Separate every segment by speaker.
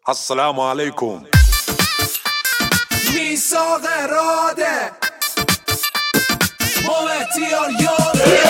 Speaker 1: السلام عليكم.
Speaker 2: میثاق اراده موتیار یاره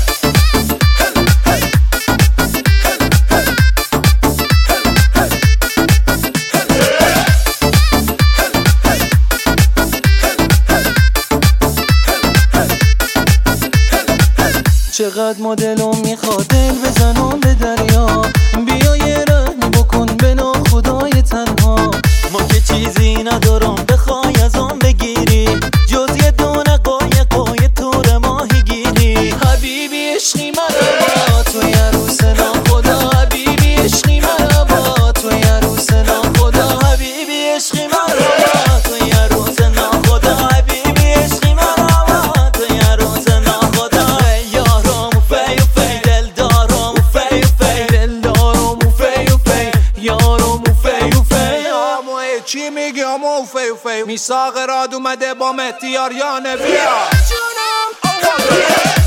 Speaker 3: چقدر مدلو میخواد دل بزنم به دریا، بیا یه رحمی بکن به ناخدای تنها. ما که چیزی ندارم بخوای ازم بگیری، جز یه دونه قایق تور ماهی گیری. حبیبی عشقی مرا با تو یه روز ناخدا، حبیبی عشقی مرا با تو یه روز ناخدا، حبیبی عشقی مرا با تو یه روز ناخدا، حبیبی عشقی مرا با تو یه روز ناخدا. یارم و فی و فی دلدارم و فی و فی دلدارم و فی و فی یارم و فی و فی.
Speaker 2: آمو چی میگی آمو فی و فی؟ میثاق اراده اومده با مهدی آریانه بیا جونم